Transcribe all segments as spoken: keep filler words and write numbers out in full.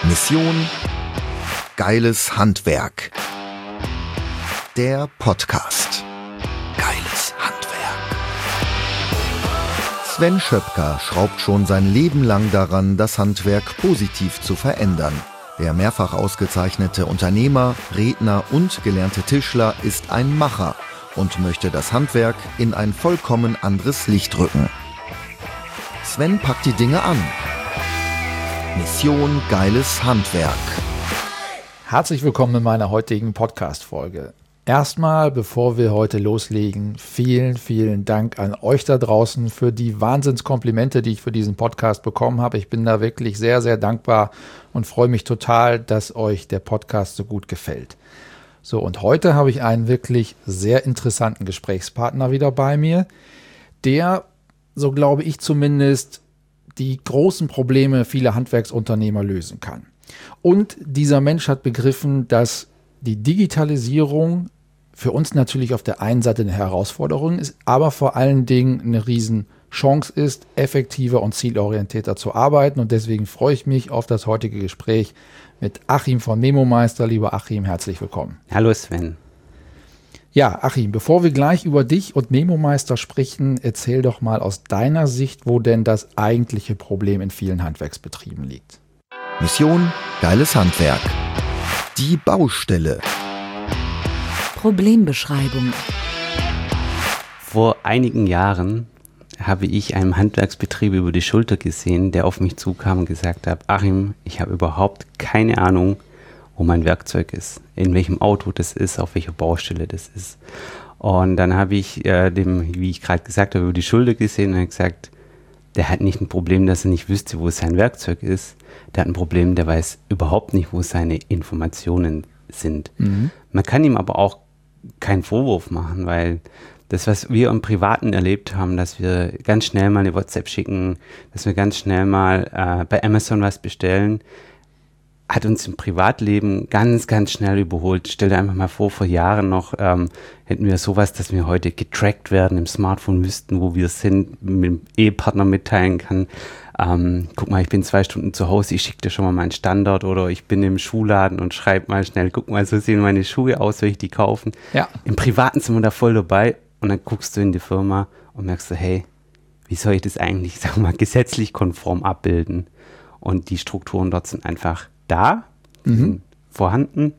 Mission Geiles Handwerk. Der Podcast. Geiles Handwerk. Sven Schöpker schraubt schon sein Leben lang daran, das Handwerk positiv zu verändern. Der mehrfach ausgezeichnete Unternehmer, Redner und gelernte Tischler ist ein Macher und möchte das Handwerk in ein vollkommen anderes Licht rücken. Sven packt die Dinge an. Mission Geiles Handwerk. Herzlich willkommen in meiner heutigen Podcast-Folge. Erstmal, bevor wir heute loslegen, vielen, vielen Dank an euch da draußen für die Wahnsinnskomplimente, die ich für diesen Podcast bekommen habe. Ich bin da wirklich sehr, sehr dankbar und freue mich total, dass euch der Podcast so gut gefällt. So, und heute habe ich einen wirklich sehr interessanten Gesprächspartner wieder bei mir, der, so glaube ich zumindest, die großen Probleme vieler Handwerksunternehmer lösen kann. Und dieser Mensch hat begriffen, dass die Digitalisierung für uns natürlich auf der einen Seite eine Herausforderung ist, aber vor allen Dingen eine Riesenchance ist, effektiver und zielorientierter zu arbeiten. Und deswegen freue ich mich auf das heutige Gespräch mit Achim von MemoMeister. Lieber Achim, herzlich willkommen. Hallo Sven. Ja, Achim, bevor wir gleich über dich und MemoMeister sprechen, erzähl doch mal aus deiner Sicht, wo denn das eigentliche Problem in vielen Handwerksbetrieben liegt. Mission Geiles Handwerk. Die Baustelle. Problembeschreibung. Vor einigen Jahren habe ich einem Handwerksbetrieb über die Schulter gesehen, der auf mich zukam und gesagt hat, Achim, ich habe überhaupt keine Ahnung, wo mein Werkzeug ist, in welchem Auto das ist, auf welcher Baustelle das ist. Und dann habe ich äh, dem, wie ich gerade gesagt habe, über die Schulter gesehen und gesagt, der hat nicht ein Problem, dass er nicht wüsste, wo sein Werkzeug ist. Der hat ein Problem, der weiß überhaupt nicht, wo seine Informationen sind. Mhm. Man kann ihm aber auch keinen Vorwurf machen, weil das, was wir im Privaten erlebt haben, dass wir ganz schnell mal eine WhatsApp schicken, dass wir ganz schnell mal äh, bei Amazon was bestellen, hat uns im Privatleben ganz, ganz schnell überholt. Stell dir einfach mal vor, vor Jahren noch ähm, hätten wir sowas, dass wir heute getrackt werden, im Smartphone wüssten, wo wir sind, mit dem Ehepartner mitteilen kann. Ähm, guck mal, ich bin zwei Stunden zu Hause, ich schicke dir schon mal meinen Standard, oder ich bin im Schuhladen und schreibe mal schnell, guck mal, so sehen meine Schuhe aus, soll ich die kaufen? Ja. Im Privaten sind wir da voll dabei und dann guckst du in die Firma und merkst du, hey, wie soll ich das eigentlich, sag mal, gesetzlich konform abbilden? Und die Strukturen dort sind einfach da, mhm. sind vorhanden,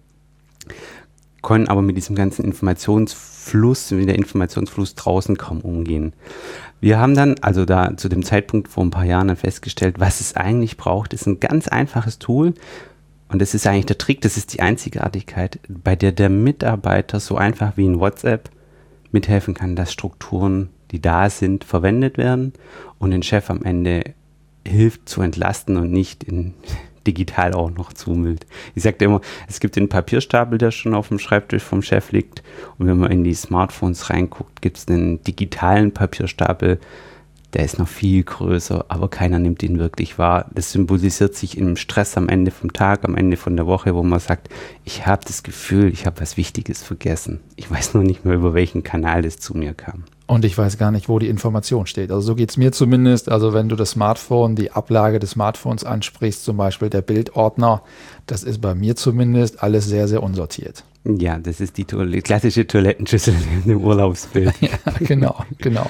können aber mit diesem ganzen Informationsfluss, mit der Informationsfluss draußen kaum umgehen. Wir haben dann, also da zu dem Zeitpunkt vor ein paar Jahren dann festgestellt, was es eigentlich braucht, ist ein ganz einfaches Tool und das ist eigentlich der Trick, das ist die Einzigartigkeit, bei der der Mitarbeiter so einfach wie in WhatsApp mithelfen kann, dass Strukturen, die da sind, verwendet werden und den Chef am Ende hilft zu entlasten und nicht in digital auch noch zumüllt. Ich sagte immer, es gibt den Papierstapel, der schon auf dem Schreibtisch vom Chef liegt, und wenn man in die Smartphones reinguckt, gibt es einen digitalen Papierstapel, der ist noch viel größer, aber keiner nimmt ihn wirklich wahr. Das symbolisiert sich im Stress am Ende vom Tag, am Ende von der Woche, wo man sagt, ich habe das Gefühl, ich habe was Wichtiges vergessen. Ich weiß nur nicht mehr, über welchen Kanal das zu mir kam. Und ich weiß gar nicht, wo die Information steht. Also so geht es mir zumindest. Also wenn du das Smartphone, die Ablage des Smartphones ansprichst, zum Beispiel der Bildordner, das ist bei mir zumindest alles sehr, sehr unsortiert. Ja, das ist die Toilette, klassische Toilettenschüssel im Urlaubsbild. Ja, genau, genau.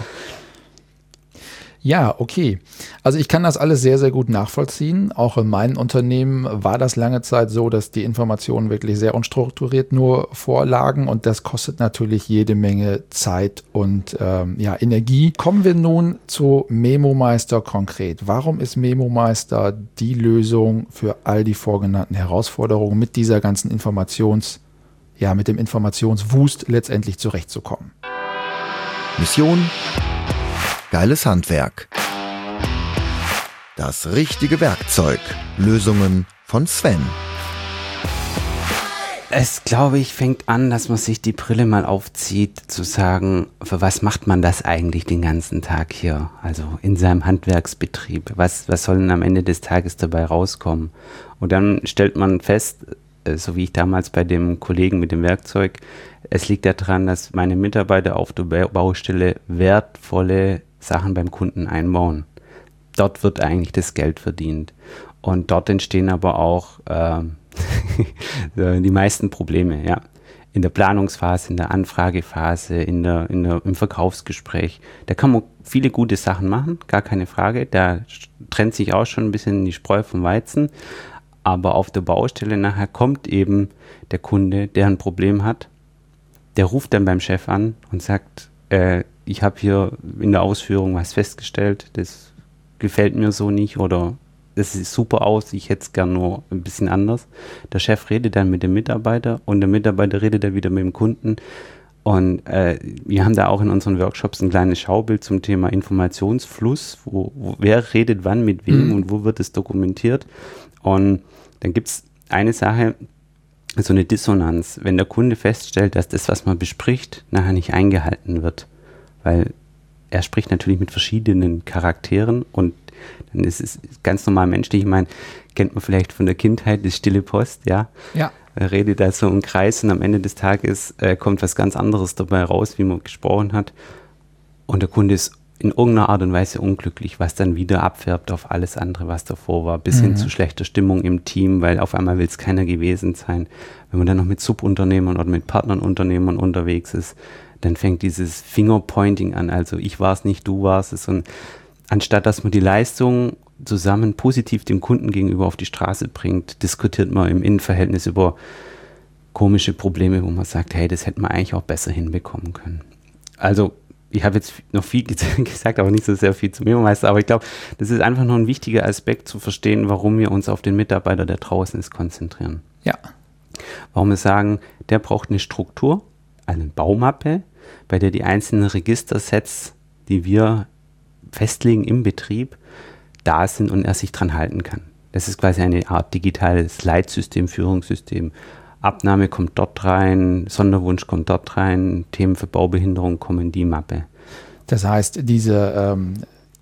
Ja, okay. Also ich kann das alles sehr, sehr gut nachvollziehen. Auch in meinem Unternehmen war das lange Zeit so, dass die Informationen wirklich sehr unstrukturiert nur vorlagen, und das kostet natürlich jede Menge Zeit und ähm, ja, Energie. Kommen wir nun zu MemoMeister konkret. Warum ist MemoMeister die Lösung für all die vorgenannten Herausforderungen, mit dieser ganzen Informations, ja, mit dem Informationswust letztendlich zurechtzukommen? Mission Geiles Handwerk. Das richtige Werkzeug. Lösungen von Sven. Es, glaube ich, fängt an, dass man sich die Brille mal aufzieht, zu sagen, für was macht man das eigentlich den ganzen Tag hier? Also in seinem Handwerksbetrieb. Was, was soll denn am Ende des Tages dabei rauskommen? Und dann stellt man fest, so wie ich damals bei dem Kollegen mit dem Werkzeug, es liegt daran, dass meine Mitarbeiter auf der Baustelle wertvolle Sachen beim Kunden einbauen. Dort wird eigentlich das Geld verdient. Und dort entstehen aber auch äh, die meisten Probleme, ja. In der Planungsphase, in der Anfragephase, in der, in der, im Verkaufsgespräch. Da kann man viele gute Sachen machen, gar keine Frage. Da trennt sich auch schon ein bisschen die Spreu vom Weizen. Aber auf der Baustelle nachher kommt eben der Kunde, der ein Problem hat. Der ruft dann beim Chef an und sagt, äh, ich habe hier in der Ausführung was festgestellt, das gefällt mir so nicht oder das sieht super aus, ich hätte es gern nur ein bisschen anders. Der Chef redet dann mit dem Mitarbeiter und der Mitarbeiter redet dann wieder mit dem Kunden. Und äh, wir haben da auch in unseren Workshops ein kleines Schaubild zum Thema Informationsfluss, wo, wo wer redet wann mit wem mhm. und wo wird es dokumentiert. Und dann gibt es eine Sache, so eine Dissonanz, wenn der Kunde feststellt, dass das, was man bespricht, nachher nicht eingehalten wird. Weil er spricht natürlich mit verschiedenen Charakteren und dann ist es ganz normal menschlich. Ich meine, kennt man vielleicht von der Kindheit, das stille Post, ja. Ja. Er redet da so im Kreis und am Ende des Tages äh, kommt was ganz anderes dabei raus, wie man gesprochen hat. Und der Kunde ist in irgendeiner Art und Weise unglücklich, was dann wieder abfärbt auf alles andere, was davor war, bis mhm. hin zu schlechter Stimmung im Team, weil auf einmal will es keiner gewesen sein. Wenn man dann noch mit Subunternehmern oder mit Partnerunternehmern unterwegs ist, dann fängt dieses Fingerpointing an, also ich war es nicht, du warst es. Und anstatt dass man die Leistung zusammen positiv dem Kunden gegenüber auf die Straße bringt, diskutiert man im Innenverhältnis über komische Probleme, wo man sagt, hey, das hätte man eigentlich auch besser hinbekommen können. Also ich habe jetzt noch viel gesagt, aber nicht so sehr viel zu mir, Meister, aber ich glaube, das ist einfach noch ein wichtiger Aspekt zu verstehen, warum wir uns auf den Mitarbeiter, der draußen ist, konzentrieren. Ja. Warum wir sagen, der braucht eine Struktur, eine Baumappe, bei der die einzelnen Registersets, die wir festlegen im Betrieb, da sind und er sich dran halten kann. Das ist quasi eine Art digitales Leitsystem, Führungssystem. Abnahme kommt dort rein, Sonderwunsch kommt dort rein, Themen für Baubehinderung kommen in die Mappe. Das heißt, diese ähm,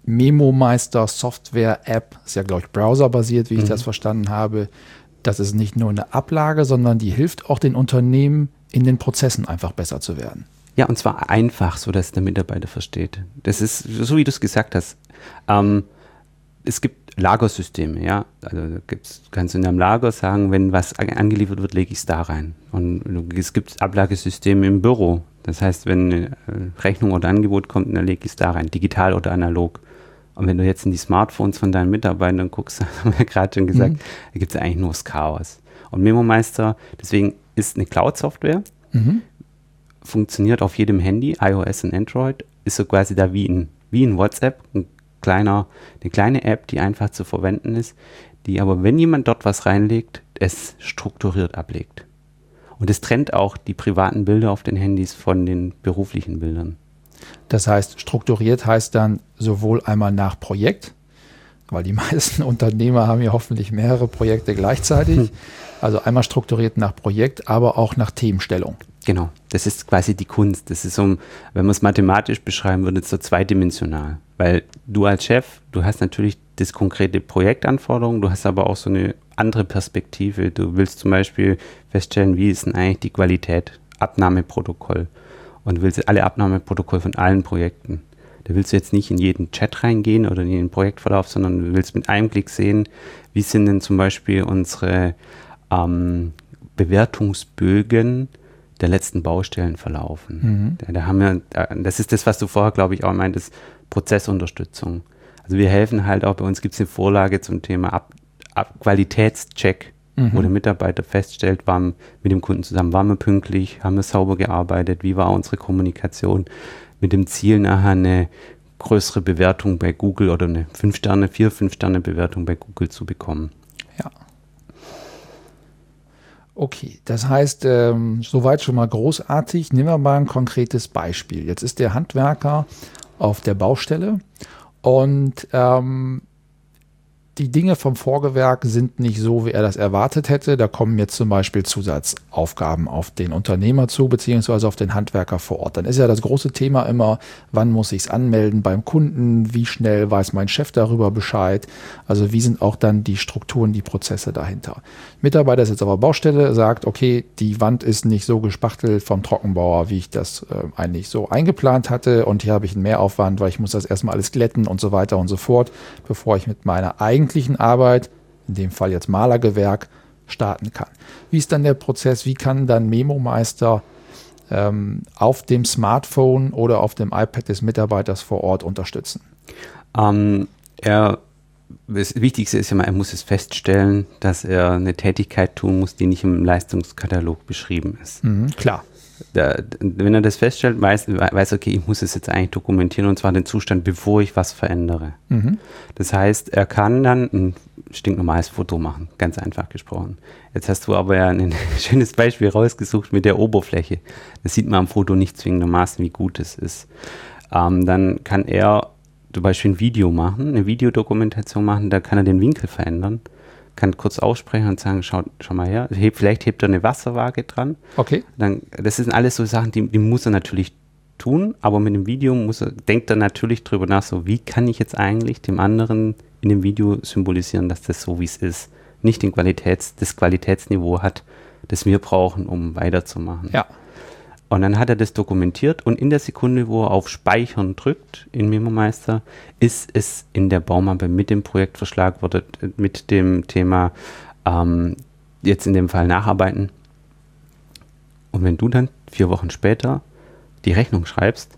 Memo-Meister-Software-App ist ja, glaube ich, browserbasiert, wie ich mhm. das verstanden habe. Das ist nicht nur eine Ablage, sondern die hilft auch den Unternehmen, in den Prozessen einfach besser zu werden. Ja, und zwar einfach, so dass der Mitarbeiter versteht. Das ist, so wie du es gesagt hast, ähm, es gibt Lagersysteme, ja. Also da gibt's, kannst du in deinem Lager sagen, wenn was angeliefert wird, lege ich es da rein. Und es gibt Ablagesysteme im Büro. Das heißt, wenn eine Rechnung oder Angebot kommt, dann lege ich es da rein, digital oder analog. Und wenn du jetzt in die Smartphones von deinen Mitarbeitern guckst, haben wir gerade schon gesagt, mhm. da gibt es eigentlich nur das Chaos. Und MemoMeister, deswegen ist eine Cloud-Software, mhm. funktioniert auf jedem Handy, iOS und Android, ist so quasi da wie ein, wie ein WhatsApp, ein kleiner, eine kleine App, die einfach zu verwenden ist, die aber, wenn jemand dort was reinlegt, es strukturiert ablegt. Und es trennt auch die privaten Bilder auf den Handys von den beruflichen Bildern. Das heißt, strukturiert heißt dann sowohl einmal nach Projekt, weil die meisten Unternehmer haben ja hoffentlich mehrere Projekte gleichzeitig, hm. also einmal strukturiert nach Projekt, aber auch nach Themenstellung. Genau, das ist quasi die Kunst. Das ist so, wenn man es mathematisch beschreiben würde, so zweidimensional. Weil du als Chef, du hast natürlich das konkrete Projektanforderung, du hast aber auch so eine andere Perspektive. Du willst zum Beispiel feststellen, wie ist denn eigentlich die Qualität, Abnahmeprotokoll. Und du willst alle Abnahmeprotokolle von allen Projekten. Da willst du jetzt nicht in jeden Chat reingehen oder in den Projektverlauf, sondern du willst mit einem Klick sehen, wie sind denn zum Beispiel unsere ähm, Bewertungsbögen der letzten Baustellen verlaufen. Mhm. Da, da haben wir, das ist das, was du vorher, glaube ich, auch meintest, Prozessunterstützung. Also wir helfen halt auch, bei uns gibt es eine Vorlage zum Thema Ab, Ab Qualitätscheck, mhm. wo der Mitarbeiter feststellt, waren mit dem Kunden zusammen, waren wir pünktlich, haben wir sauber gearbeitet, wie war unsere Kommunikation, mit dem Ziel nachher eine größere Bewertung bei Google oder eine fünf Sterne, vier, fünf Sterne Bewertung bei Google zu bekommen. Ja. Okay, das heißt, ähm, soweit schon mal großartig. Nehmen wir mal ein konkretes Beispiel. Jetzt ist der Handwerker auf der Baustelle und ähm, die Dinge vom Vorgewerk sind nicht so, wie er das erwartet hätte. Da kommen jetzt zum Beispiel Zusatzaufgaben auf den Unternehmer zu, beziehungsweise auf den Handwerker vor Ort. Dann ist ja das große Thema immer, wann muss ich es anmelden beim Kunden, wie schnell weiß mein Chef darüber Bescheid, also wie sind auch dann die Strukturen, die Prozesse dahinter. Mitarbeiter ist jetzt auf der Baustelle, sagt, okay, die Wand ist nicht so gespachtelt vom Trockenbauer, wie ich das äh, eigentlich so eingeplant hatte und hier habe ich einen Mehraufwand, weil ich muss das erstmal alles glätten und so weiter und so fort, bevor ich mit meiner eigenen eigentlichen Arbeit, in dem Fall jetzt Malergewerk, starten kann. Wie ist dann der Prozess? Wie kann dann MemoMeister ähm, auf dem Smartphone oder auf dem iPad des Mitarbeiters vor Ort unterstützen? Ähm, er, das Wichtigste ist ja mal, er muss es feststellen, dass er eine Tätigkeit tun muss, die nicht im Leistungskatalog beschrieben ist. Mhm, klar. Da, wenn er das feststellt, weiß, weiß, okay, ich muss es jetzt eigentlich dokumentieren, und zwar den Zustand, bevor ich was verändere. Mhm. Das heißt, er kann dann ein stinknormales Foto machen, ganz einfach gesprochen. Jetzt hast du aber ja ein schönes Beispiel rausgesucht mit der Oberfläche. Das sieht man am Foto nicht zwingendermaßen, wie gut es ist. Ähm, dann kann er zum Beispiel ein Video machen, eine Videodokumentation machen, da kann er den Winkel verändern, kann kurz aussprechen und sagen, schau, schau mal her, heb, vielleicht hebt er eine Wasserwaage dran. Okay. Dann, das sind alles so Sachen, die, die muss er natürlich tun, aber mit dem Video muss er, denkt er natürlich drüber nach, so wie kann ich jetzt eigentlich dem anderen in dem Video symbolisieren, dass das so wie es ist, nicht den Qualitäts, das Qualitätsniveau hat, das wir brauchen, um weiterzumachen. Ja. Und dann hat er das dokumentiert und in der Sekunde, wo er auf Speichern drückt in MemoMeister, ist es in der Baumappe mit dem Projekt verschlagwortet, mit dem Thema ähm, jetzt in dem Fall Nacharbeiten. Und wenn du dann vier Wochen später die Rechnung schreibst,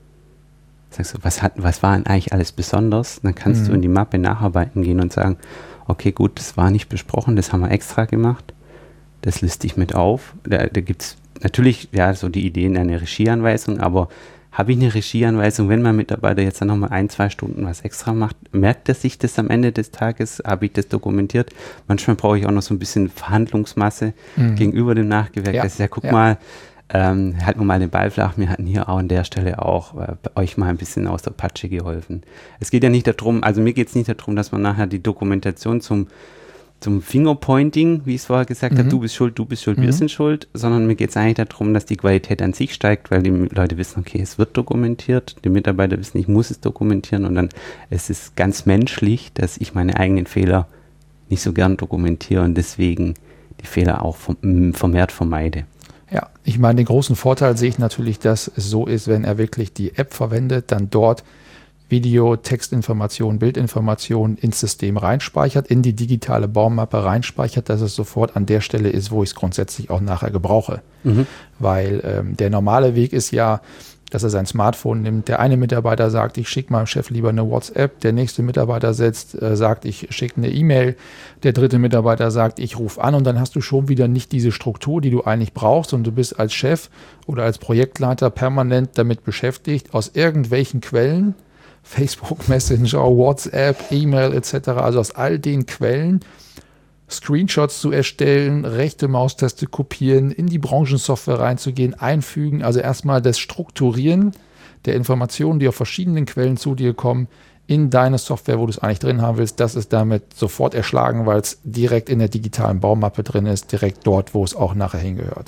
sagst du, was, hat, was war denn eigentlich alles besonders? Dann kannst mhm. du in die Mappe Nacharbeiten gehen und sagen, okay, gut, das war nicht besprochen, das haben wir extra gemacht, das liste ich mit auf. Da, da gibt es natürlich, ja, so die Ideen, eine Regieanweisung, aber habe ich eine Regieanweisung, wenn mein Mitarbeiter jetzt dann nochmal ein, zwei Stunden was extra macht, merkt er sich das am Ende des Tages, habe ich das dokumentiert? Manchmal brauche ich auch noch so ein bisschen Verhandlungsmasse mhm. gegenüber dem Nachgewerk. Ja. Das ist ja, guck ja. mal, ähm, halten wir mal den Ball flach, wir hatten hier auch an der Stelle auch äh, euch mal ein bisschen aus der Patsche geholfen. Es geht ja nicht darum, also mir geht es nicht darum, dass man nachher die Dokumentation zum zum Fingerpointing, wie ich es vorher gesagt mhm. habe, du bist schuld, du bist schuld, mhm. wir sind schuld, sondern mir geht es eigentlich darum, dass die Qualität an sich steigt, weil die Leute wissen, okay, es wird dokumentiert, die Mitarbeiter wissen, ich muss es dokumentieren und dann es ist ganz menschlich, dass ich meine eigenen Fehler nicht so gern dokumentiere und deswegen die Fehler auch vermehrt vermeide. Ja, ich meine, den großen Vorteil sehe ich natürlich, dass es so ist, wenn er wirklich die App verwendet, dann dort Video, Textinformation, Bildinformation ins System reinspeichert, in die digitale Baumappe reinspeichert, dass es sofort an der Stelle ist, wo ich es grundsätzlich auch nachher gebrauche. Mhm. Weil ähm, der normale Weg ist ja, dass er sein Smartphone nimmt. Der eine Mitarbeiter sagt, ich schicke meinem Chef lieber eine WhatsApp. Der nächste Mitarbeiter setzt, äh, sagt, ich schicke eine E-Mail. Der dritte Mitarbeiter sagt, ich rufe an. Und dann hast du schon wieder nicht diese Struktur, die du eigentlich brauchst. Und du bist als Chef oder als Projektleiter permanent damit beschäftigt, aus irgendwelchen Quellen, Facebook Messenger, WhatsApp, E-Mail et cetera, also aus all den Quellen Screenshots zu erstellen, rechte Maustaste kopieren, in die Branchensoftware reinzugehen, einfügen, also erstmal das Strukturieren der Informationen, die auf verschiedenen Quellen zu dir kommen, in deine Software, wo du es eigentlich drin haben willst, das ist damit sofort erschlagen, weil es direkt in der digitalen Baumappe drin ist, direkt dort, wo es auch nachher hingehört.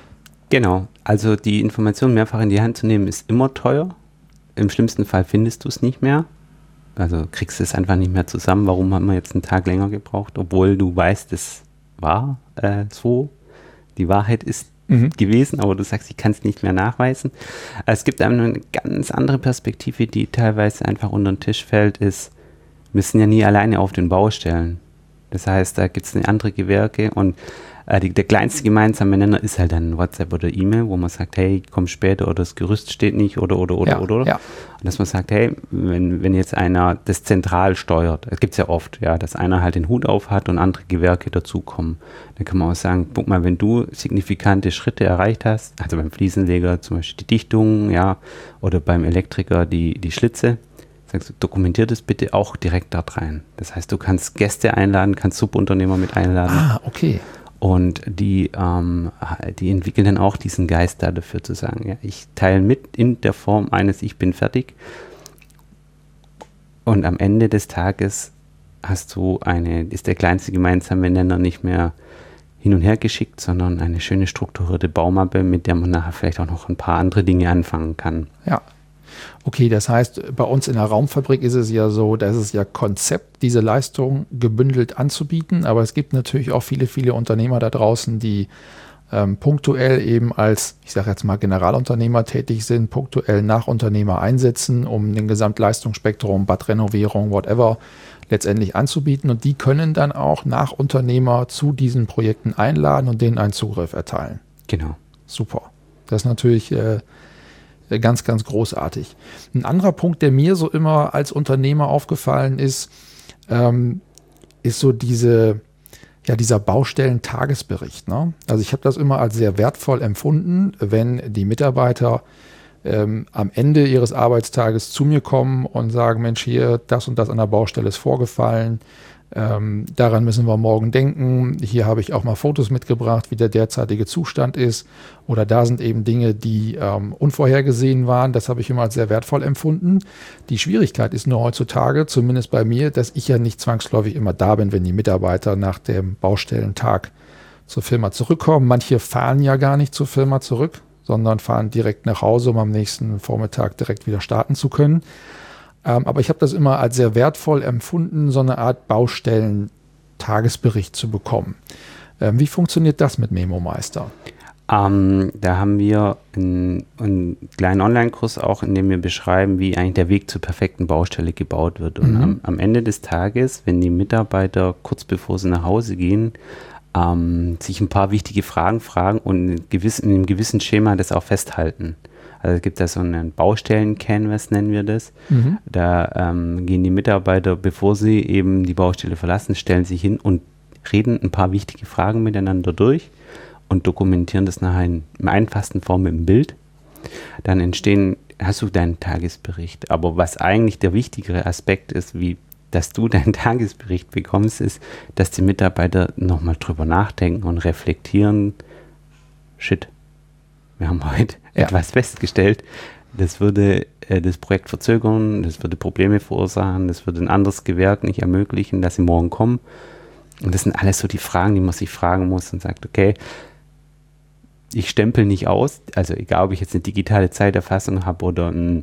Genau, also die Information mehrfach in die Hand zu nehmen, ist immer teuer. Im schlimmsten Fall findest du es nicht mehr. Also kriegst du es einfach nicht mehr zusammen. Warum haben wir jetzt einen Tag länger gebraucht? Obwohl du weißt, es war äh, so. Die Wahrheit ist mhm. gewesen, aber du sagst, ich kann es nicht mehr nachweisen. Es gibt eine ganz andere Perspektive, die teilweise einfach unter den Tisch fällt, ist, wir sind ja nie alleine auf den Baustellen. Das heißt, da gibt es andere Gewerke und äh, die, der kleinste gemeinsame Nenner ist halt dann WhatsApp oder E-Mail, wo man sagt, hey, komm später oder das Gerüst steht nicht oder, oder, oder, ja, oder. Ja. Und dass man sagt, hey, wenn, wenn jetzt einer das zentral steuert, das gibt es ja oft, ja, dass einer halt den Hut auf hat und andere Gewerke dazukommen, dann kann man auch sagen, guck mal, wenn du signifikante Schritte erreicht hast, also beim Fliesenleger zum Beispiel die Dichtung, ja, oder beim Elektriker die, die Schlitze, sagst du, dokumentier das bitte auch direkt dort rein. Das heißt, du kannst Gäste einladen, kannst Subunternehmer mit einladen. Ah, okay. Und die, ähm, die entwickeln dann auch diesen Geist da dafür zu sagen, ja, ich teile mit in der Form eines Ich bin fertig. Und am Ende des Tages hast du eine, ist der kleinste gemeinsame Nenner nicht mehr hin und her geschickt, sondern eine schöne strukturierte Baumappe, mit der man nachher vielleicht auch noch ein paar andere Dinge anfangen kann. Ja. Okay, das heißt, bei uns in der Raumfabrik ist es ja so, dass es ja Konzept, diese Leistung gebündelt anzubieten, aber es gibt natürlich auch viele, viele Unternehmer da draußen, die ähm, punktuell eben als, ich sage jetzt mal, Generalunternehmer tätig sind, punktuell Nachunternehmer einsetzen, um den Gesamtleistungsspektrum, Badrenovierung, whatever, letztendlich anzubieten. Und die können dann auch Nachunternehmer zu diesen Projekten einladen und denen einen Zugriff erteilen. Genau. Super. Das ist natürlich äh, ganz, ganz großartig. Ein anderer Punkt, der mir so immer als Unternehmer aufgefallen ist, ähm, ist so diese, ja, dieser Baustellen-Tagesbericht. Ne? Also ich habe das immer als sehr wertvoll empfunden, wenn die Mitarbeiter ähm, am Ende ihres Arbeitstages zu mir kommen und sagen, Mensch, hier, das und das an der Baustelle ist vorgefallen. Ähm, daran müssen wir morgen denken. Hier habe ich auch mal Fotos mitgebracht, wie der derzeitige Zustand ist. Oder da sind eben Dinge, die ähm, unvorhergesehen waren. Das habe ich immer als sehr wertvoll empfunden. Die Schwierigkeit ist nur heutzutage, zumindest bei mir, dass ich ja nicht zwangsläufig immer da bin, wenn die Mitarbeiter nach dem Baustellentag zur Firma zurückkommen. Manche fahren ja gar nicht zur Firma zurück, sondern fahren direkt nach Hause, um am nächsten Vormittag direkt wieder starten zu können. Aber ich habe das immer als sehr wertvoll empfunden, so eine Art Baustellen-Tagesbericht zu bekommen. Ähm, wie funktioniert das mit MemoMeister? Ähm, da haben wir einen, einen kleinen Online-Kurs auch, in dem wir beschreiben, wie eigentlich der Weg zur perfekten Baustelle gebaut wird. Und mhm. am, am Ende des Tages, wenn die Mitarbeiter kurz bevor sie nach Hause gehen, ähm, sich ein paar wichtige Fragen fragen und in, gewiss, in einem gewissen Schema das auch festhalten. Also es gibt da so einen Baustellen-Canvas, nennen wir das. Mhm. Da ähm, gehen die Mitarbeiter, bevor sie eben die Baustelle verlassen, stellen sich hin und reden ein paar wichtige Fragen miteinander durch und dokumentieren das nachher in, in einfachsten Form mit dem Bild. Dann entstehen, hast du deinen Tagesbericht. Aber was eigentlich der wichtigere Aspekt ist, wie dass du deinen Tagesbericht bekommst, ist, dass die Mitarbeiter nochmal drüber nachdenken und reflektieren. Shit. Wir haben heute ja. etwas festgestellt, das würde äh, das Projekt verzögern, das würde Probleme verursachen, das würde ein anderes Gewerk nicht ermöglichen, dass sie morgen kommen. Und das sind alles so die Fragen, die man sich fragen muss und sagt, okay, ich stempel nicht aus, also egal, ob ich jetzt eine digitale Zeiterfassung habe oder ein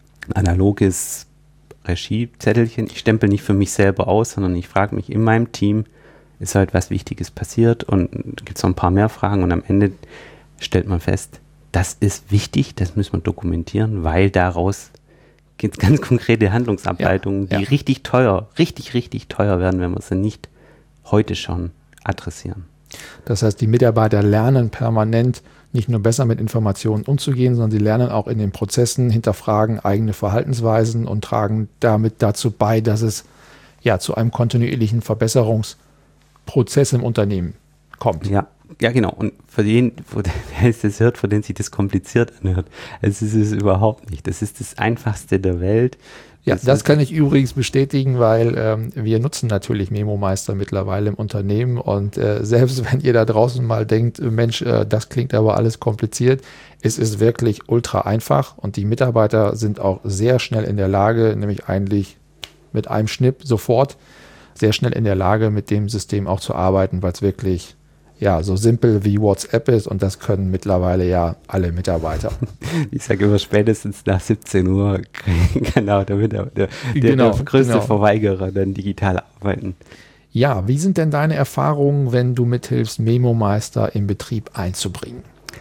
analoges Regiezettelchen, ich stempel nicht für mich selber aus, sondern ich frage mich in meinem Team, ist heute was Wichtiges passiert und gibt es noch ein paar mehr Fragen und am Ende stellt man fest, das ist wichtig, das müssen wir dokumentieren, weil daraus gibt es ganz konkrete Handlungsableitungen, ja, die ja. richtig teuer, richtig, richtig teuer werden, wenn wir sie nicht heute schon adressieren. Das heißt, die Mitarbeiter lernen permanent nicht nur besser mit Informationen umzugehen, sondern sie lernen auch in den Prozessen, hinterfragen eigene Verhaltensweisen und tragen damit dazu bei, dass es ja zu einem kontinuierlichen Verbesserungsprozess im Unternehmen kommt. Ja. Ja, genau. Und für den, wo der es das hört, für den sich das kompliziert anhört, es ist es überhaupt nicht. Das ist das Einfachste der Welt. Ja, das, das kann ich übrigens bestätigen, weil ähm, wir nutzen natürlich MemoMeister mittlerweile im Unternehmen und äh, selbst wenn ihr da draußen mal denkt, Mensch, äh, das klingt aber alles kompliziert, es ist wirklich ultra einfach und die Mitarbeiter sind auch sehr schnell in der Lage, nämlich eigentlich mit einem Schnipp sofort sehr schnell in der Lage, mit dem System auch zu arbeiten, weil es wirklich ja, so simpel wie WhatsApp ist und das können mittlerweile ja alle Mitarbeiter. Ich sage immer spätestens nach siebzehn Uhr, genau, damit der, der, genau, der größte genau. Verweigerer dann digital arbeiten. Ja, wie sind denn deine Erfahrungen, wenn du mithilfst, MemoMeister im Betrieb einzubringen?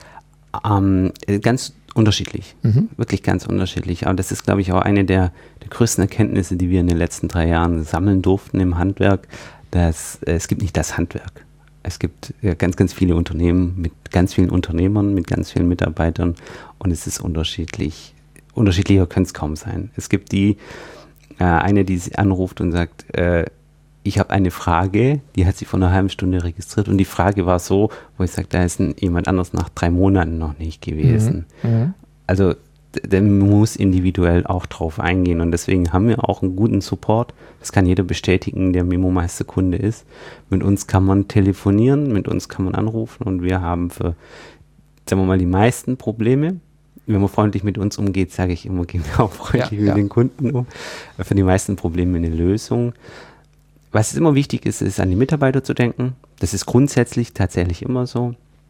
Ähm, ganz unterschiedlich, mhm. wirklich ganz unterschiedlich. Aber das ist, glaube ich, auch eine der, der größten Erkenntnisse, die wir in den letzten drei Jahren sammeln durften im Handwerk, dass äh, es gibt nicht das Handwerk. Es gibt ja, ganz, ganz viele Unternehmen mit ganz vielen Unternehmern, mit ganz vielen Mitarbeitern und es ist unterschiedlich. Unterschiedlicher könnte es kaum sein. Es gibt die, äh, eine, die sie anruft und sagt, äh, ich habe eine Frage, die hat sie vor einer halben Stunde registriert und die Frage war so, wo ich sage, da ist ein, jemand anders nach drei Monaten noch nicht gewesen. Mhm. Mhm. Also der muss individuell auch drauf eingehen und deswegen haben wir auch einen guten Support. Das kann jeder bestätigen, der MemoMeister-Kunde ist. Mit uns kann man telefonieren, mit uns kann man anrufen und wir haben für, sagen wir mal, die meisten Probleme. Wenn man freundlich mit uns umgeht, sage ich immer, gehen wir auch freundlich ja, mit ja. den Kunden um. Für die meisten Probleme eine Lösung. Was immer wichtig ist, ist an die Mitarbeiter zu denken. Das ist grundsätzlich tatsächlich immer so.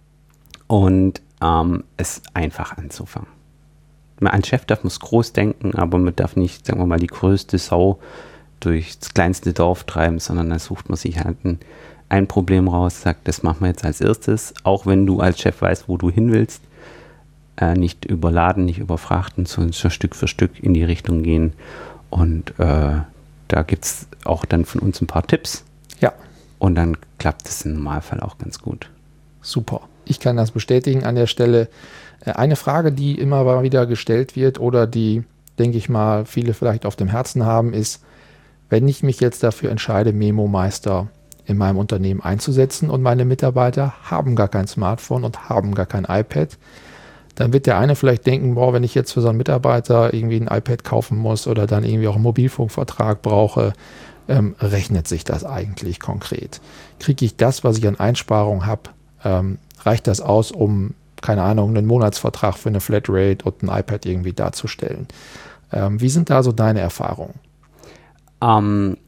Und ähm, es einfach anzufangen. Ein Chef darf muss groß denken, aber man darf nicht, sagen wir mal, die größte Sau durchs kleinste Dorf treiben, sondern da sucht man sich halt einen, ein Problem raus, sagt, das machen wir jetzt als erstes, auch wenn du als Chef weißt, wo du hin willst, äh, nicht überladen, nicht überfrachten, sondern so Stück für Stück in die Richtung gehen. Und äh, da gibt es auch dann von uns ein paar Tipps. Ja. Und dann klappt es im Normalfall auch ganz gut. Super. Ich kann das bestätigen an der Stelle. Eine Frage, die immer mal wieder gestellt wird oder die, denke ich mal, viele vielleicht auf dem Herzen haben, ist, wenn ich mich jetzt dafür entscheide, Memo-Meister in meinem Unternehmen einzusetzen und meine Mitarbeiter haben gar kein Smartphone und haben gar kein iPad, dann wird der eine vielleicht denken, boah, wenn ich jetzt für so einen Mitarbeiter irgendwie ein iPad kaufen muss oder dann irgendwie auch einen Mobilfunkvertrag brauche, ähm, rechnet sich das eigentlich konkret? Kriege ich das, was ich an Einsparungen habe, ähm, reicht das aus, um, keine Ahnung, einen Monatsvertrag für eine Flatrate und ein iPad irgendwie darzustellen? Ähm, wie sind da so deine Erfahrungen? Ähm,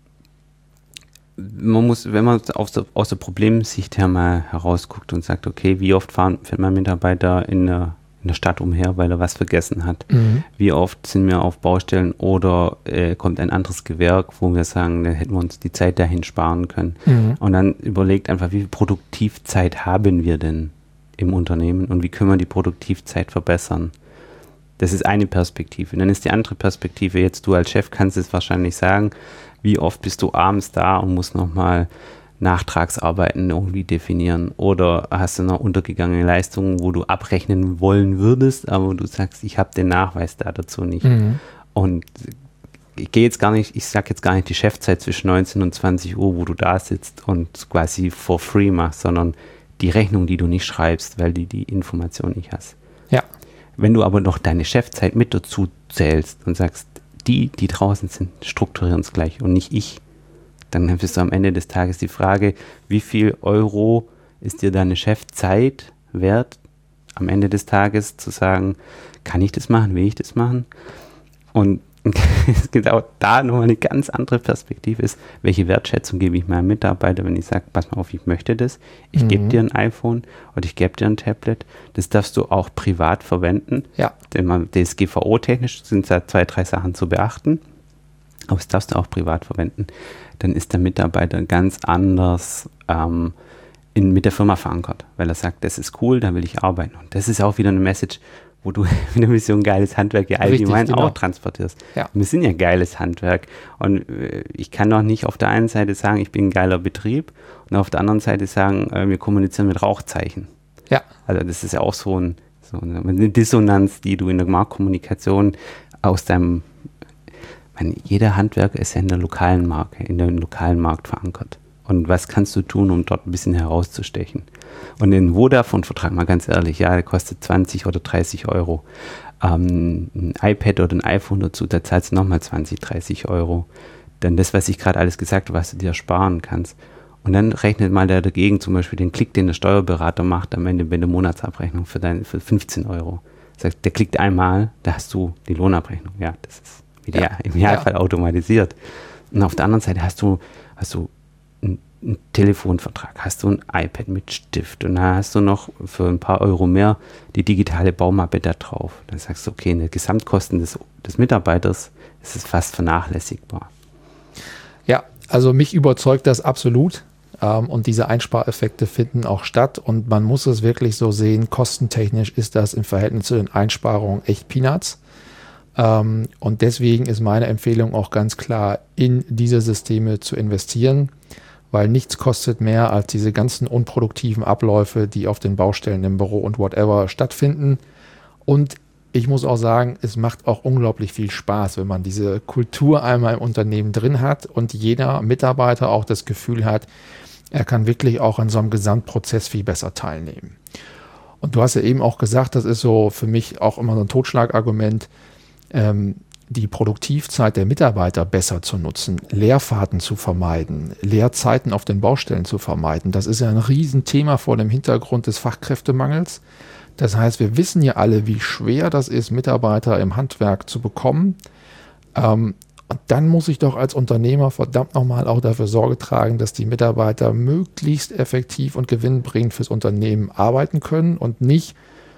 man muss, wenn man aus der, aus der Problemsicht her mal herausguckt und sagt, okay, wie oft fahren, fährt mein Mitarbeiter in der, in der Stadt umher, weil er was vergessen hat? Mhm. Wie oft sind wir auf Baustellen oder äh, kommt ein anderes Gewerk, wo wir sagen, da hätten wir uns die Zeit dahin sparen können. Mhm. Und dann überlegt einfach, wie viel Produktivzeit haben wir denn im Unternehmen und wie können wir die Produktivzeit verbessern? Das ist eine Perspektive. Und dann ist die andere Perspektive, jetzt du als Chef kannst es wahrscheinlich sagen, wie oft bist du abends da und musst nochmal Nachtragsarbeiten irgendwie definieren oder hast du noch untergegangene Leistungen, wo du abrechnen wollen würdest, aber du sagst, ich habe den Nachweis da dazu nicht. Mhm. Und ich gehe jetzt gar nicht, ich sage jetzt gar nicht die Chefzeit zwischen neunzehn und zwanzig Uhr, wo du da sitzt und quasi for free machst, sondern die Rechnung, die du nicht schreibst, weil du die Information nicht hast. Ja. Wenn du aber noch deine Chefzeit mit dazu zählst und sagst, die, die draußen sind, strukturieren es gleich und nicht ich, dann bist du am Ende des Tages die Frage, wie viel Euro ist dir deine Chefzeit wert, am Ende des Tages zu sagen, kann ich das machen, will ich das machen? Und genau da nochmal eine ganz andere Perspektive ist, welche Wertschätzung gebe ich meinem Mitarbeiter, wenn ich sage, pass mal auf, ich möchte das, ich mhm. gebe dir ein iPhone oder ich gebe dir ein Tablet, das darfst du auch privat verwenden. Ja. Denn D S G V O-technisch sind da zwei, drei Sachen zu beachten, aber das darfst du auch privat verwenden. Dann ist der Mitarbeiter ganz anders ähm, in, mit der Firma verankert, weil er sagt, das ist cool, da will ich arbeiten. Und das ist auch wieder eine Message, wo du mit der Mission geiles Handwerk ja allgemein genau. auch transportierst. Ja. Wir sind ja geiles Handwerk und äh, ich kann doch nicht auf der einen Seite sagen, ich bin ein geiler Betrieb und auf der anderen Seite sagen, äh, wir kommunizieren mit Rauchzeichen. Ja. Also das ist ja auch so, ein, so eine Dissonanz, die du in der Marktkommunikation aus deinem, ich meine, jeder Handwerker ist ja in der lokalen Marke, in dem lokalen Markt verankert. Und was kannst du tun, um dort ein bisschen herauszustechen? Und den Vodafone-Vertrag, mal ganz ehrlich, ja, der kostet zwanzig oder dreißig Euro. Ähm, ein iPad oder ein iPhone dazu, da zahlst du nochmal zwanzig, dreißig Euro. Denn das, was ich gerade alles gesagt habe, was du dir sparen kannst. Und dann rechnet mal der dagegen zum Beispiel den Klick, den der Steuerberater macht am Ende bei der Monatsabrechnung für, dein, für fünfzehn Euro. Sagt, der klickt einmal, da hast du die Lohnabrechnung. Ja, das ist ideal, ja. im Idealfall ja. automatisiert. Und auf der anderen Seite hast du, hast du einen Telefonvertrag, hast du ein iPad mit Stift und da hast du noch für ein paar Euro mehr die digitale Baumappe da drauf. Dann sagst du, okay, in den Gesamtkosten des, des Mitarbeiters ist es fast vernachlässigbar. Ja, also mich überzeugt das absolut ähm, und diese Einspareffekte finden auch statt und man muss es wirklich so sehen, kostentechnisch ist das im Verhältnis zu den Einsparungen echt Peanuts. Ähm, und deswegen ist meine Empfehlung auch ganz klar, in diese Systeme zu investieren, weil nichts kostet mehr als diese ganzen unproduktiven Abläufe, die auf den Baustellen, im Büro und whatever stattfinden. Und ich muss auch sagen, es macht auch unglaublich viel Spaß, wenn man diese Kultur einmal im Unternehmen drin hat und jeder Mitarbeiter auch das Gefühl hat, er kann wirklich auch an so einem Gesamtprozess viel besser teilnehmen. Und du hast ja eben auch gesagt, das ist so für mich auch immer so ein Totschlagargument, ähm, die Produktivzeit der Mitarbeiter besser zu nutzen, Leerfahrten zu vermeiden, Leerzeiten auf den Baustellen zu vermeiden. Das ist ja ein Riesenthema vor dem Hintergrund des Fachkräftemangels. Das heißt, wir wissen ja alle, wie schwer das ist, Mitarbeiter im Handwerk zu bekommen. Ähm, und dann muss ich doch als Unternehmer verdammt nochmal auch dafür Sorge tragen, dass die Mitarbeiter möglichst effektiv und gewinnbringend fürs Unternehmen arbeiten können und nicht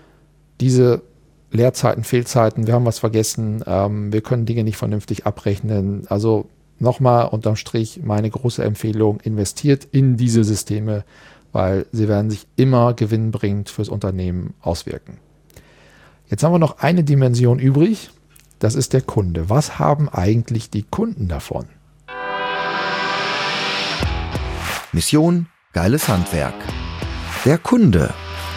diese Leerzeiten, Fehlzeiten, wir haben was vergessen, ähm, wir können Dinge nicht vernünftig abrechnen. Also nochmal unterm Strich meine große Empfehlung, investiert in diese Systeme, weil sie werden sich immer gewinnbringend fürs Unternehmen auswirken. Jetzt haben wir noch eine Dimension übrig, das ist der Kunde. Was haben eigentlich die Kunden davon? Mission, geiles Handwerk. Der Kunde.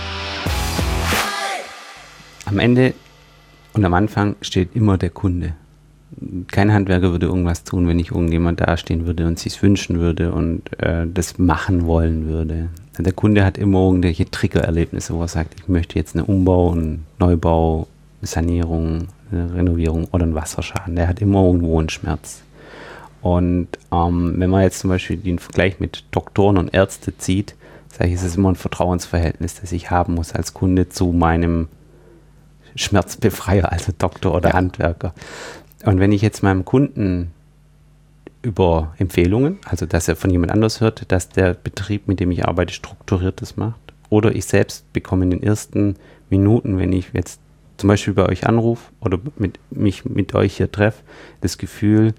Am Ende und am Anfang steht immer der Kunde. Kein Handwerker würde irgendwas tun, wenn nicht irgendjemand dastehen würde und sich wünschen würde und äh, das machen wollen würde. Der Kunde hat immer irgendwelche Triggererlebnisse, wo er sagt, ich möchte jetzt einen Umbau, einen Neubau, eine Sanierung, eine Renovierung oder einen Wasserschaden. Der hat immer irgendwo einen Schmerz. Und ähm, wenn man jetzt zum Beispiel den Vergleich mit Doktoren und Ärzte zieht, sage ich, ist es immer ein Vertrauensverhältnis, das ich haben muss als Kunde zu meinem Schmerzbefreier, also Doktor oder ja. Handwerker. Und wenn ich jetzt meinem Kunden über Empfehlungen, also dass er von jemand anders hört, dass der Betrieb, mit dem ich arbeite, strukturiert das macht, oder ich selbst bekomme in den ersten Minuten, wenn ich jetzt zum Beispiel bei euch anrufe oder mit, mich mit euch hier treffe, das Gefühl,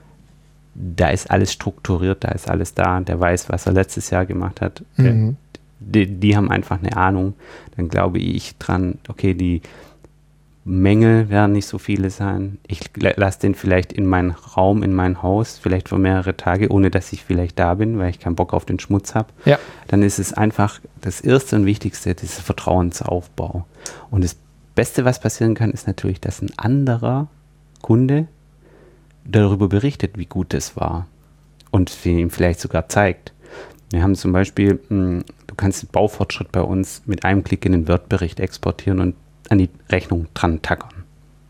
da ist alles strukturiert, da ist alles da, der weiß, was er letztes Jahr gemacht hat, Mhm. die, die haben einfach eine Ahnung, dann glaube ich dran, okay, die Mängel werden nicht so viele sein. Ich lasse den vielleicht in meinen Raum, in mein Haus, vielleicht für mehrere Tage, ohne dass ich vielleicht da bin, weil ich keinen Bock auf den Schmutz habe. Ja. Dann ist es einfach das Erste und Wichtigste, dieser Vertrauensaufbau. Und das Beste, was passieren kann, ist natürlich, dass ein anderer Kunde darüber berichtet, wie gut es war und ihm vielleicht sogar zeigt. Wir haben zum Beispiel, mh, du kannst den Baufortschritt bei uns mit einem Klick in den Word-Bericht exportieren und an die Rechnung dran tackern.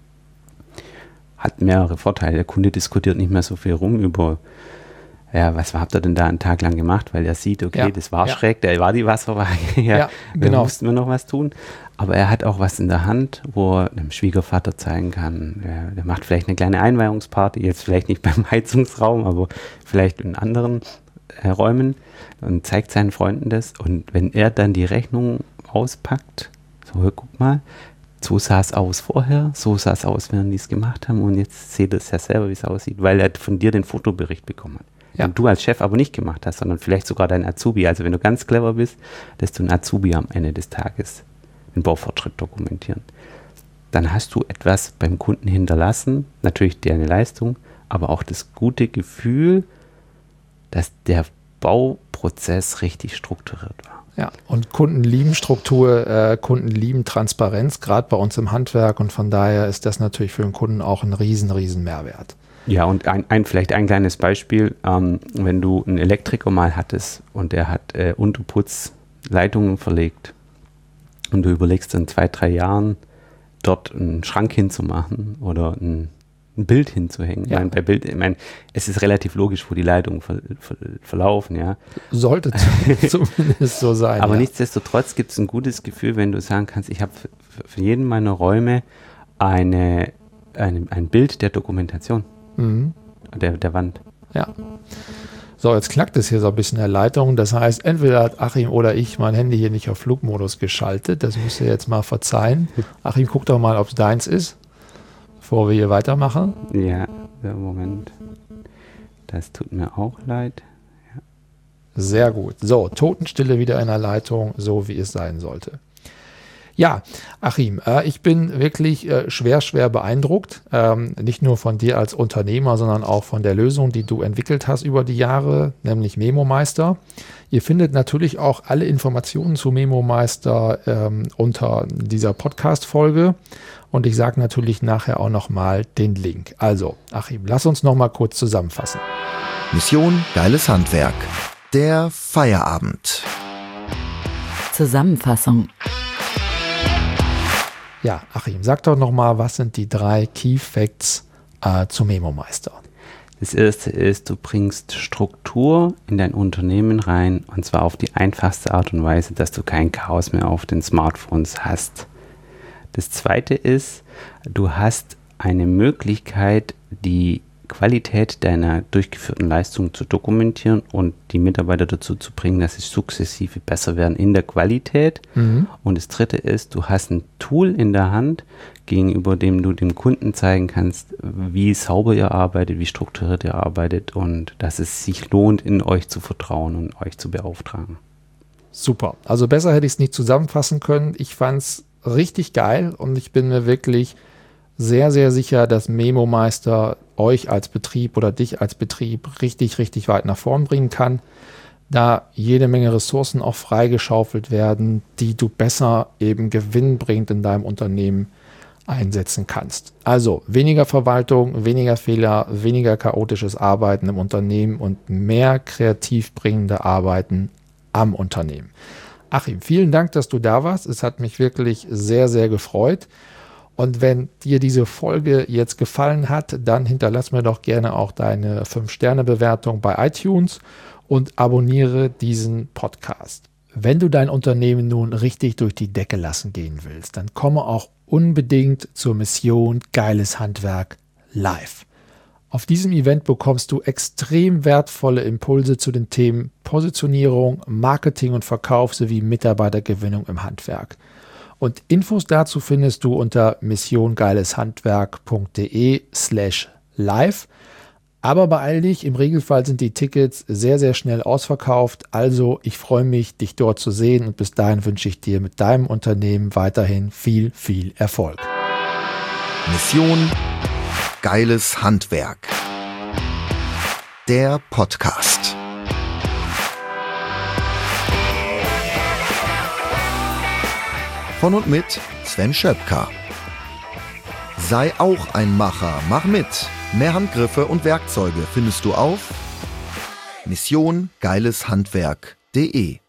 Hat mehrere Vorteile. Der Kunde diskutiert nicht mehr so viel rum über, ja, was habt ihr denn da einen Tag lang gemacht, weil er sieht, okay, ja, das war ja. schräg, da war die Wasserwaage, ja, ja genau. Da mussten wir noch was tun. Aber er hat auch was in der Hand, wo er dem Schwiegervater zeigen kann, der, der macht vielleicht eine kleine Einweihungsparty, jetzt vielleicht nicht beim Heizungsraum, aber vielleicht in anderen äh, Räumen und zeigt seinen Freunden das. Und wenn er dann die Rechnung auspackt, so, guck mal, so sah es aus vorher, so sah es aus, während die es gemacht haben und jetzt seht ihr es ja selber, wie es aussieht, weil er von dir den Fotobericht bekommen hat. Ja. Und du als Chef aber nicht gemacht hast, sondern vielleicht sogar dein Azubi. Also wenn du ganz clever bist, lässt du einen Azubi am Ende des Tages den Baufortschritt dokumentieren. Dann hast du etwas beim Kunden hinterlassen, natürlich deine Leistung, aber auch das gute Gefühl, dass der Bauprozess richtig strukturiert war. Ja, und Kunden lieben Struktur, äh, Kunden lieben Transparenz, gerade bei uns im Handwerk, und von daher ist das natürlich für den Kunden auch ein riesen, riesen Mehrwert. Ja, und ein, ein vielleicht ein kleines Beispiel, ähm, wenn du einen Elektriker mal hattest und der hat äh, Unterputzleitungen verlegt und du überlegst in zwei, drei Jahren dort einen Schrank hinzumachen oder ein ein Bild hinzuhängen. Ja. Ich meine, bei Bild, ich meine, es ist relativ logisch, wo die Leitungen ver, ver, verlaufen, ja. Sollte zumindest so sein. Aber ja. nichtsdestotrotz gibt es ein gutes Gefühl, wenn du sagen kannst, ich habe für, für jeden meiner Räume eine, eine, ein Bild der Dokumentation, mhm. der, der Wand. Ja. So, jetzt knackt es hier so ein bisschen in der Leitung. Das heißt, entweder hat Achim oder ich mein Handy hier nicht auf Flugmodus geschaltet. Das müsst ihr jetzt mal verzeihen. Achim, guck doch mal, ob es deins ist, bevor wir hier weitermachen. Ja, Moment. Das tut mir auch leid. Ja. Sehr gut. So, Totenstille wieder in der Leitung, so wie es sein sollte. Ja, Achim, äh, ich bin wirklich äh, schwer, schwer beeindruckt. Ähm, nicht nur von dir als Unternehmer, sondern auch von der Lösung, die du entwickelt hast über die Jahre, nämlich MemoMeister. Ihr findet natürlich auch alle Informationen zu MemoMeister ähm, unter dieser Podcast-Folge. Und ich sage natürlich nachher auch nochmal den Link. Also, Achim, lass uns nochmal kurz zusammenfassen. Mission geiles Handwerk. Der Feierabend. Zusammenfassung. Ja, Achim, sag doch nochmal, was sind die drei Key Facts äh, zu MemoMeister? Das erste ist, du bringst Struktur in dein Unternehmen rein, und zwar auf die einfachste Art und Weise, dass du kein Chaos mehr auf den Smartphones hast. Das zweite ist, du hast eine Möglichkeit, die Qualität deiner durchgeführten Leistung zu dokumentieren und die Mitarbeiter dazu zu bringen, dass sie sukzessive besser werden in der Qualität. Mhm. Und das dritte ist, du hast ein Tool in der Hand, gegenüber dem du dem Kunden zeigen kannst, wie sauber ihr arbeitet, wie strukturiert ihr arbeitet und dass es sich lohnt, in euch zu vertrauen und euch zu beauftragen. Super. Also besser hätte ich es nicht zusammenfassen können. Ich fand es richtig geil und ich bin mir wirklich sehr, sehr sicher, dass MemoMeister euch als Betrieb oder dich als Betrieb richtig, richtig weit nach vorn bringen kann, da jede Menge Ressourcen auch freigeschaufelt werden, die du besser eben gewinnbringend in deinem Unternehmen einsetzen kannst. Also weniger Verwaltung, weniger Fehler, weniger chaotisches Arbeiten im Unternehmen und mehr kreativ bringende Arbeiten am Unternehmen. Achim, vielen Dank, dass du da warst. Es hat mich wirklich sehr, sehr gefreut. Und wenn dir diese Folge jetzt gefallen hat, dann hinterlass mir doch gerne auch deine fünf Sterne Bewertung bei iTunes und abonniere diesen Podcast. Wenn du dein Unternehmen nun richtig durch die Decke lassen gehen willst, dann komme auch unbedingt zur Mission Geiles Handwerk live. Auf diesem Event bekommst du extrem wertvolle Impulse zu den Themen Positionierung, Marketing und Verkauf sowie Mitarbeitergewinnung im Handwerk. Und Infos dazu findest du unter missiongeileshandwerk.de slash live. Aber beeil dich, im Regelfall sind die Tickets sehr, sehr schnell ausverkauft. Also ich freue mich, dich dort zu sehen und bis dahin wünsche ich dir mit deinem Unternehmen weiterhin viel, viel Erfolg. Mission Geiles Handwerk. Der Podcast. Von und mit Sven Schöpker. Sei auch ein Macher, mach mit. Mehr Handgriffe und Werkzeuge findest du auf mission geileshandwerk punkt de.